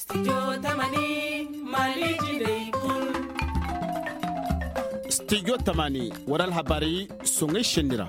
Studio Tamani waral habari songe shendira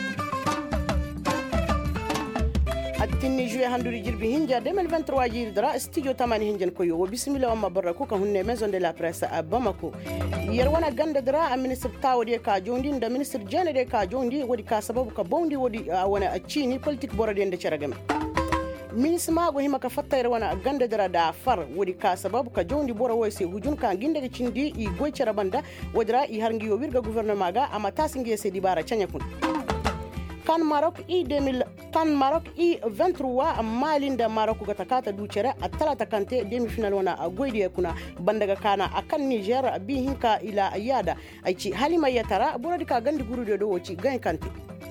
attini juye handuri jirbi hinja 2023 jirdara studio Tamani hinjan koyo bismillah wa baraka ko hunne maison de la presse à Bamako yerwana ganda dara a ministre tawde ka jondi da ministre jene ka jondi wodi ka sababu ka bondi wodi wana acini politique borade de ceragame ministre mago hima ka fattayre wana ganda dara da far wodi ka sababu ka jondi bora woyse hujun ka ginde ga cindi i goy cerabanda wodra i harngi yo wirga gouvernement ga amata singi se dibara canyakun kan Maroc i 23 malinda Maroc ga takata ducere a talata kante demi final wana a goyde kuna bandaga kana akan Niger bi hinka ila yada aici halima yatara burodi ka gandi gurude do woci gain kante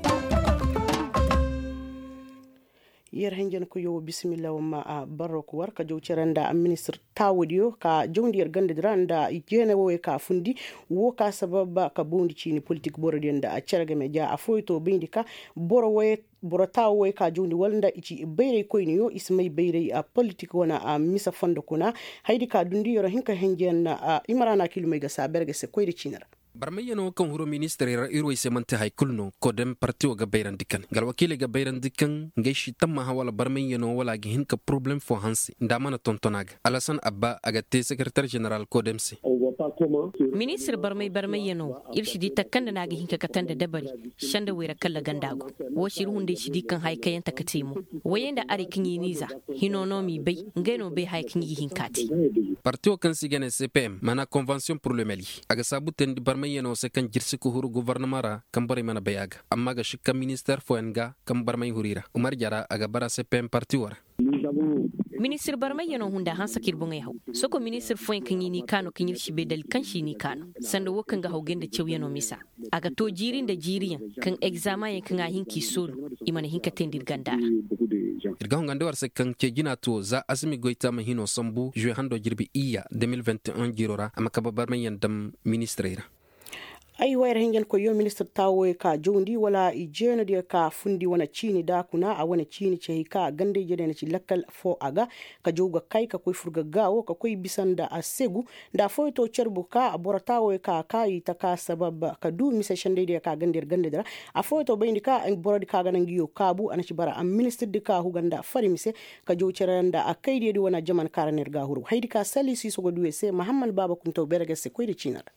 yer henjen ko yo bismillah wa a baroko war ka jowceranda ministre tawdiyo ka jondir gande dranda jene wo ka fundi wo ka sababa ka bondi cini politique borodenda a cerga media a foyto bindika boro tawo ka jondi walnda ici beyre koyni yo ismay beyre a politique wana a misa fondo kuna haydi ka dundi yoro hinka henjen imrana kilumay ga saberge se koyri cinara barmayano kan huro ministre irway semante hay kulno ko dem parti ga bayran dikan gal wakile ga bayran dikan ngeishi tamma hawala barmayano wala gi hinka problem fo hansi ndamana tontonaga alasan abba aga te secrétaire général ko demsi ministre barmayano irshidi takanda naga hinka katanda dabari shanda wera kala gandago wo shiru hunde shidi kan hay kayan takatemu wayenda ari kinyi niza hinonomi bay ngeno bay hay kinyi hinkati parti kan sigane CPM mana convention pour le Mali aga sabuten di barmayano se kan jirsi ko huru gouvernement ra kan bari mana bayaga amma ga shikka ministère foenga kan barmay hurira Umar Jara aga bara CPM parti war ministre barmayano hunda hansa kirbunga yahu soko ministre foen kanyini kano kanyir shibe dal kanshi ni kano sanda wokan ga hawgenda cewyano misa aga to jirin da jiriyan kan examen kan hinki solo imana hinka tendir gandara irga hongande war se kan ke gina to za asmi goita mahino sambu jwe hando jirbi iya 2021 jirora amaka barmayan dam ministre ay wayar hengen ko yo ministre tawo ka jondi wala i jeno de ka fundi wana chini da kuna a wana chini ce ka gande jede na ci lakkal fo aga ka joga kai ka koy furga gawo ka koy bisanda a segu da fo to cerbu ka abora tawo ka kai ta ka sabab ka du mise shande de ka gande dara a fo to bayndi ka en borodi ka ganan giyo kabu ana ci bara am ministre de ka huganda fari mise ka jow ceranda a kai de wana jaman karaner ga huru haydi ka sali si so go duwe se Muhammad Baba kunto berege se koy de cinara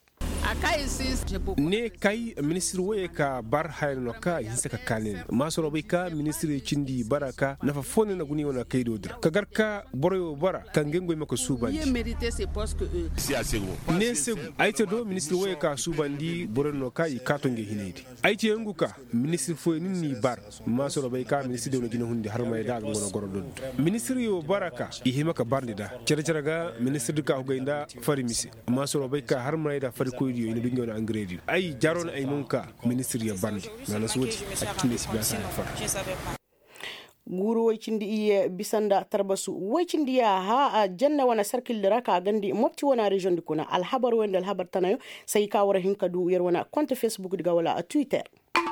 ne kai ministre waye ka bar hayno ka hinsa ka kanin masoro bai ka ministre cindi baraka na fa fone na guni wana kai dodra ka garka boroyo bara kan gengo mako subandi ne segu aite do ministre waye ka subandi borono ka yi katonge hinedi aite yangu ka ministre fo ni bar masoro bai ka ministre de gina hundi har mai da ngono gorodon ministre yo baraka i himaka barni da cere ga ministre ka hugainda fari misi masoro bai ka har mai da fari ko ina dinga na angredi ay jaron ay nonka ministry ya bandi na soti akine sibasa fa guru waycindi iye bisanda tarbasu waycindi ya ha janna wana circle dara ka gandi mopti wana region di kuna alhabar wenda alhabar tanayo sai ka wara hinka du yer wana compte Facebook diga wala a Twitter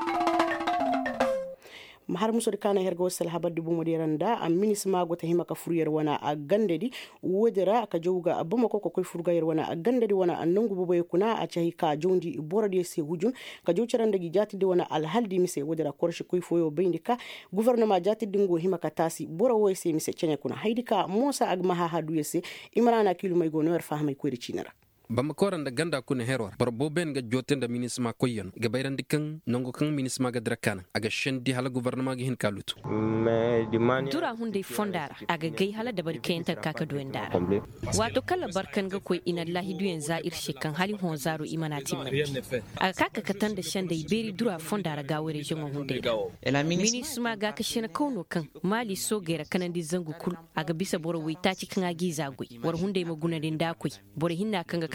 mahar muso de kana hergo sel habadde bu modiranda am minisma gota himaka furyer wana a gandedi wodira ka jowga Bamako ko koy furgayer wana a gandedi wana annangu boboy kuna a cahi ka jondi borode se hujun ka jowceranda gi jatide wana alhaldi mise wodira korshi koy foyo bindika gouvernement jatide ngo himaka tasi borowo se mise cenya kuna haydika Musa agmaha hadu yese imrana kilumay go noer fahmay ko ricinara Bamakoran da ganda kuna herwar barbo ben ga joten da minisma koyon ga bayran dikan nongo kan minisma ga drakana aga shendi hala gouvernement ga hin kalutu dura hunde fondara aga gai hala da barkayen ta kaka doendara wato kala barkan ga koy ina lahi duyen zair shekan halin honzaro imanati aga kaka katan da shanda iberi dura fondara ga wore jongo hunde minisma ga ka shena kauno kan mali so gera kanan di zangu kul aga bisa boro wi taci kan agi zagoi war hunde maguna den da koy boro hinna kan ga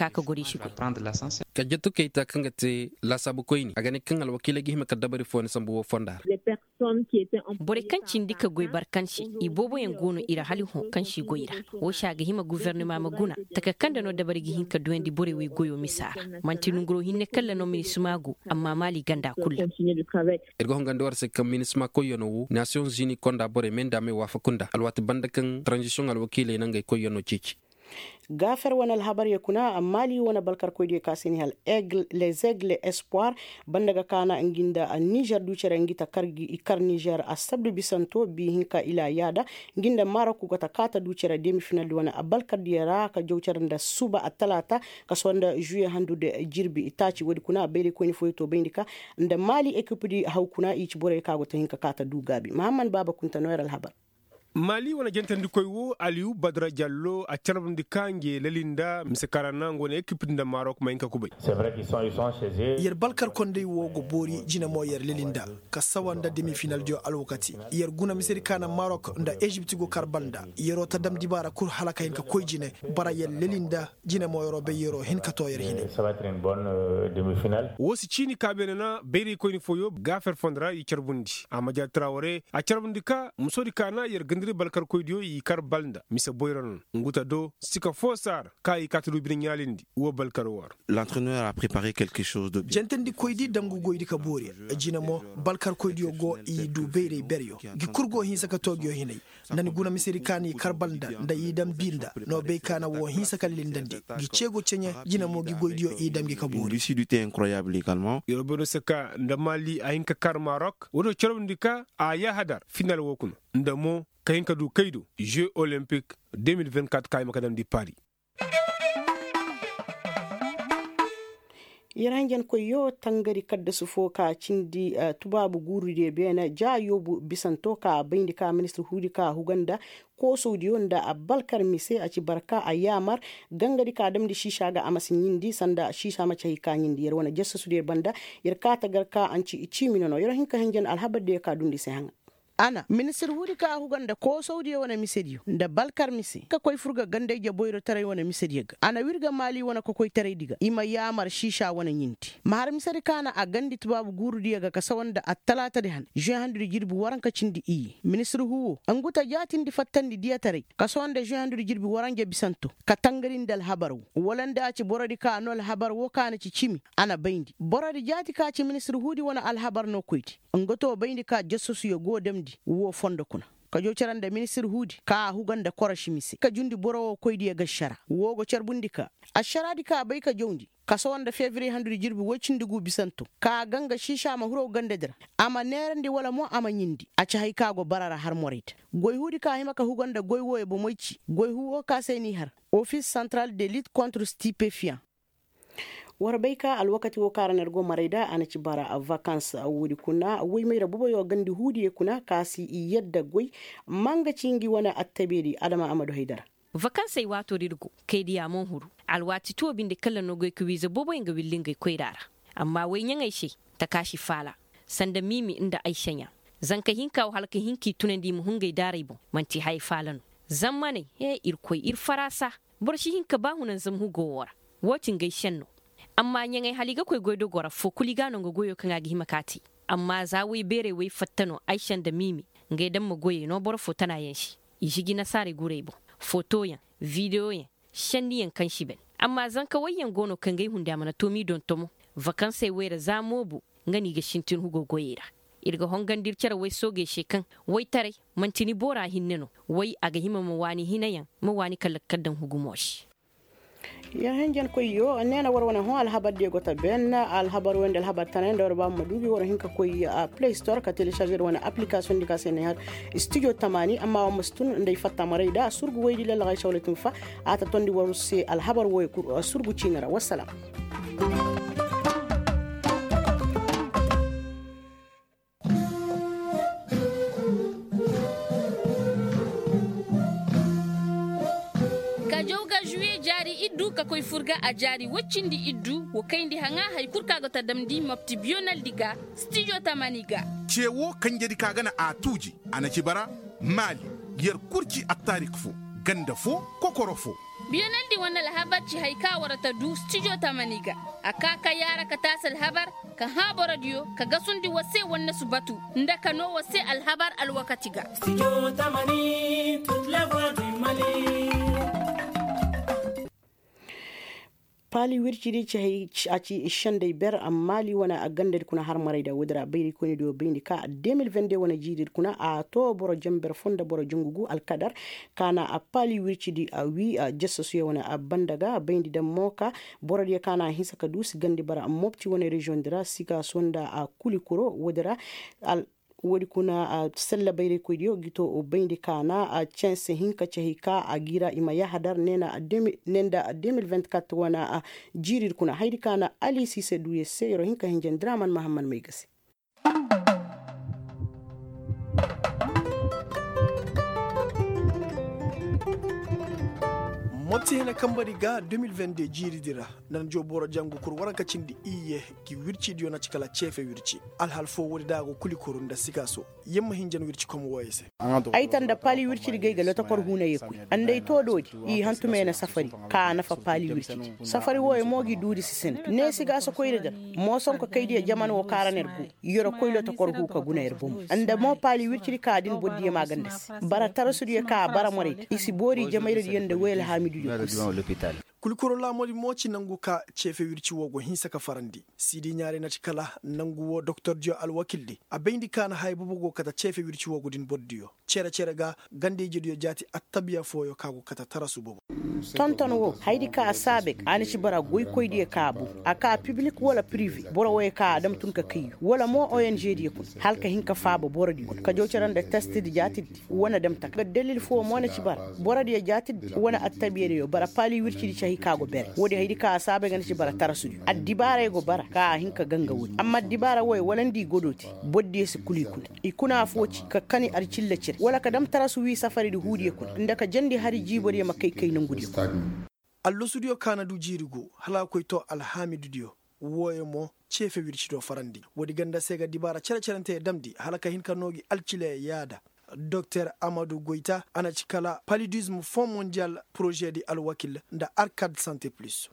kaka gori shi ka jettu keita kanga te la sabu koyni agane kan al wakile gi hima ka dabari fo ne sambu fondar bore kan cindi ka goy barkan shi ibobo yan gono ira hali ho kan shi goyira wo shaga hima gouvernement maguna taka kanda no dabari gi hinka duendi bore we goyo misara mantinu ngro hinne kala no minisumagu amma mali ganda kullu ergo ngande war se kam minisma koyono wu Nations Unies konda bore menda me wafa kunda alwati banda kan transition al wakile nangay koyono cici gafar wani alhabar ya kuna mali wani balkar koyde kasini hal les aigles espoir bandaga kana nginda a Niger ducere ngita kargi ikar Niger a sabdu bisanto bi hinka ila yada nginda Maroc gota kata ducere demi final wani a balkar diara ka jawcere nda suba a talata ka sonda juye handude jirbi itaci wadi kuna bere ko ni foyto bendika nda mali equipe di hawkuna ichi bore ka gota hinka kata dugabi Mahamman Baba kunta noyar alhabar mali wana jentandi koy wo Aliou Badara Diallo a carabndi kange lalinda mise karana ngone équipe nda Maroc mainka kubay c'est vrai qu'ils sont chez eux yer balkar konde wo go bori jina mo yer lalinda ka sawanda demi final dio alwakati yer guna miseri kana Maroc nda Egypte go karbanda yero tadam dibara kur halaka hinka koy jine bara yer lalinda jina mo yoro be yero hinka to yer hine ça va être une bonne demi-finale wosi chini kabenena beri koy ni foyo gafer fondra yi carbundi Amadia Traoré a carbundi ka musodi kana yer balkar koydio yi kar balnda misa boyron nguta do sika fosar kai katulu bin nyalindi wo balkar war l'entraîneur a préparé quelque chose de bien jentendi koydi damgu goydi ka bori jina mo balkar koydio go i du beere beryo gi kurgo hin saka togyo hinay nani guna misiri kani kar balnda nda yidam binda no be kana wo hin saka lindandi gi cego cenya jina mo gi goydio i damgi ka bori lucidité incroyable également yobono saka nda mali ayinka kar Maroc wodo chorobndika a ya hadar final wokun ndamo kahinka du kaido Jeux Olympiques 2024 kay makadam di Paris yarangen ko yo tangari kadda su foka cindi tubabu guru de bena ja yobu bisanto ka bayndi ka ministre hudi ka huganda ko saudi yonda a balkar mise a ci barka a yamar gangari ka damdi shisha ga amasin yindi sanda shisha mace hika yindi yar wana jassa su de banda yar ka tagarka an ci ichi minono yar hinka hangen alhabade ka dundi sai hanga ana minister hudi ka huganda ko saudi wana misediyo da balkar mise ka koy furga gande je boyro tare wana misediyo ana wirga mali wana ko koy tare diga ima yamar shisha wana yinti mahar misari kana a gandi tubabu guru diga ka sawanda a talata de han je handu jirbi waranka cindi i minister huwo anguta jatin di fattandi diya tare ka sawanda je handu jirbi waranje bisanto ka tangarin dal habaru walanda ci borodi ka nol habar wo kana ci cimi ana bayndi borodi jati ka ci minister hudi wana al habar no koyti angoto bayndi ka jassosu yo godem wo fondo kuna ka jo caranda ministre hudi ka huganda korashi misi ka jundi borowo koydi ga shara wogo carbundi ka asharadi ka bay ka jondi ka sawanda février handuri jirbi wocindi gu bisanto ka ganga shisha ma huro gande dara ama nerandi wala mo ama nyindi acha hay kago barara har morita goy hudi ka hima ka huganda goy woye bo moyci goy huwo ka seni har office central de lutte contre stupéfiants warbayka alwakati wo karaner go marayda ana ci bara a vacances a wuri kuna wai mai rabuba yo gandi hudi kuna kasi yadda goy manga cingi wana attabiri Adama Amadu Haidara vacances wato dirgo kai diya mon huru alwati to binde kala no goy kwiza bobo inga willinga koydara amma wai nyangai she ta kashi fala sanda mimi inda aishanya zanka hinka halka hinki tunandi mu hungai darai bo manti hay falano zammane he irkoy ir farasa borshi hinka bahunan zamhu gowara wotin gaishenno amma nyangai haliga koy goydo gora fo kuligano ngo goyo kanga gi makati amma za wai bere wai fattano aishan da mimi ngai dan mu goye no bor fotana yanshi ishigi na sare gurebo foto yan video yan shandi yan kan shiben amma zan ka wayan gono kan gai hunda mana tomi don tomo vacances wera za mobu ngani ga shintin hugo goyera irga hongan dircara wai soge shekan wai tare mantini bora hinneno wai aga hima mawani hinayan mawani kallakkadan hugumoshi ya henjan koy yo nena warwana ho alhabar de gota ben alhabar wende alhabar tanen do ba madubi wora hinka koy play store ka télécharger wana application dika sen har studio tamani amma mustun ndey fatta marayda surgu waydi la gay shawlatum fa ata tondi waru se alhabar woy surgu cingara wassalam ka koy furga a jari waccindi iddu wo kayndi hanga hay kurkago tadamdi mapti bional diga studio tamaniga cewo kanjedi kagana a tuji ana cibara mali yer kurci a tarik fo ganda fo kokoro fo biyonan di wannan lahabar ci haika warata du studio tamaniga akaka yara ka tasal habar ka habo radio ka gasundi wase wannan su batu nda kano wase alhabar alwakatiga studio tamani toute la voix du Mali. pali wircidi ci shande ber amali wana agande kuna har maray da wudra bayri koni do bayni ka 2022 wana jidid kuna a to boro jamber fonda boro jungugu alkadar kana a pali wircidi a wi a jessosu wana a bandaga bayndi da moka boro de kana hisa ka dus gandi bara mopti wana region dra sika sonda a kulikuro wudra al wodi kuna a sella bayre ko dio gito o bayndi kana a chance hinka chehika a gira ima ya hadar nena nenda 2024 wana a jirir kuna haydi kana ali sise duye seyro hinka hinjen draman mahamman maygasi mopti hena kambari ga 2022 jiridira nan joboro jangu kur waraka cindi iye ki wirci diona cikala chefe wirci alhal fo wodi dago kuli kurunda sikaso yemma hinjan wirci komo woyese aitan da pali wirci gayga lota kor huna yeku andai to dodi i hantume na safari ka na fa pali wirci safari woye mogi dudi sisen ne sigaso koyde dar mo son ko kaydi jaman wo karaner gu yoro koylo to kor hu ka guna yerbum anda mo pali wirci ka din boddi ma gandes bara tarasudiye ka bara more isi bori jamayre yende wel hamidu kulkuro la modi moci nangu ka chefe wirci wogo hinsa ka farandi sidi nyaare na cikala nangu wo dr dio alwakildi a bendi kana hay bubugo kata chefe wirci wogo din boddiyo cere ga gande jidiyo jati attabiya foyo kago kata tarasu bobo tonton wo haydi ka sabek ani ci bara goy koydi kaabu aka public wala privé boro way ka dam tun ka kai wala mo ONG di kun halka hinka faabo borodi ka joceran da test di jati wona dam tak dalil fo mo na ci bara borodi jati wona attabiya yo bara pali wirci di kago bere wodi haydi ka sabe gan ci bara tarasu addibara go bara ka hinka ganga wodi amma dibara woy walandi godoti boddi si kuli ikuna foci ka kani arcilla cir wala ka dam tarasu wi safari di hudi kun ndaka jandi hari jibori ma kai nan gudi allo studio kana du jirigo hala koy to alhamidu dio woyo mo chefe wirci do farandi wodi ganda sega dibara cercerante damdi halaka hinka nogi alcile yada Dr Amadou Goïta ana cikala paludisme Fonds mondial projet di alwakil da Arcade Santé Plus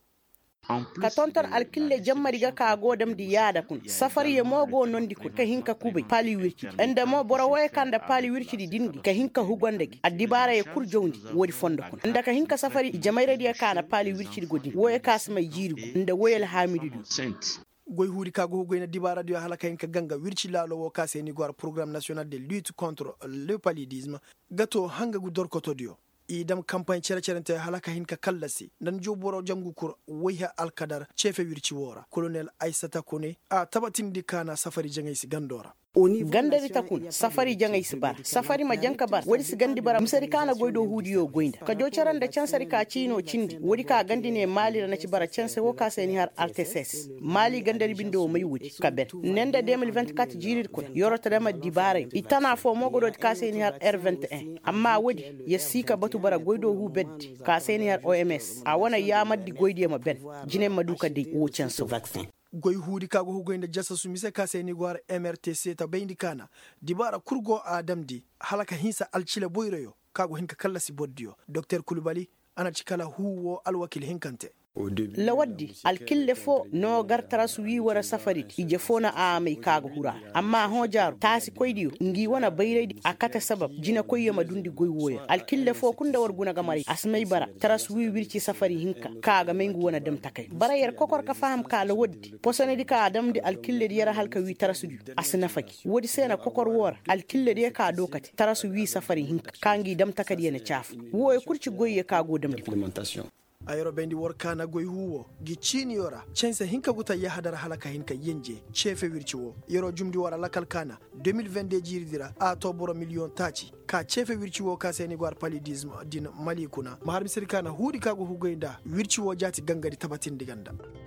ka tonton alkille jammariga ka godam di yada kun safari ye mogo nondi kun ka hinka kubay pali wirci enda mo boro way kanda pali wirci di dingi ka hinka hugonde gi addibara ye kur jowndi wodi fondo kun enda ka hinka safari jamayre di kana pali wirci di godi woye kasmay jirigo enda woyel hamidu goy huri kago goyna dibara dio halaka en ka ganga wirci lalo wo ka seni gor programme national de lutte contre le paludisme gato hanga gu dorkoto dio idam campagne cercerente halaka hin ka kallasi nan joboro jangu kur wayha alkadar chefe wirci wora colonel Aissata Kone a tabatindi kana safari jangay si gandora gandari takun safari jangay si bar safari ma janka bar wodi si gandi bara musari kana goydo hudiyo goynda ka jocaran da cansari ka cino cindi wodi ka gandine mali na ci bara canse wo ka seni har RTSS mali gandari bindo mai wudi ka bet nenda 2024 jirir kun yorota dama dibare itana fo mogodo ka seni har R21 amma wodi yasika batu bara goydo hu beddi ka seni har OMS a wana ya maddi goyde ma ben jine maduka de wo canso vaccin goy hudi kago hugoynde jassa sumise ka seni gwar MRTC ta bayndi kana dibara kurgo adamdi halaka hinsa alcile boyreyo kago hinka kallasi boddiyo Dr Kulubali ana cikala huwo alwakil hinkante lawaddi alkille fo no gartara su wi wara safari ije fona a mai kaga hura amma hojaru tasi koydiyo ngi wana bayredi akata sabab jina koyyo madundi goy woya alkille fo kunda warguna gamari asmay bara taras wi wirci safari hinka kaga mengu wana dam takay bara yer kokor ka faham ka lawaddi posone di ka adam di alkille di yara halka wi tarasu asna faki wodi sena kokor wora alkille di ka dokati tarasu wi safari hinka kangi dam takadi yana chafu woy kurci goyye kago dam implementation ayro bendi workana goy huwo gi chini yora chense hinka guta ya hadara halaka hinka yenje chefe wirchiwo yoro jumdi wara lakal kana 2022 jiridira a to boro million tachi ka chefe wirchiwo ka seni gwar paludisme din mali kuna mahar misirkana hudi kago hugoinda wirchiwo jati gangadi tabatin diganda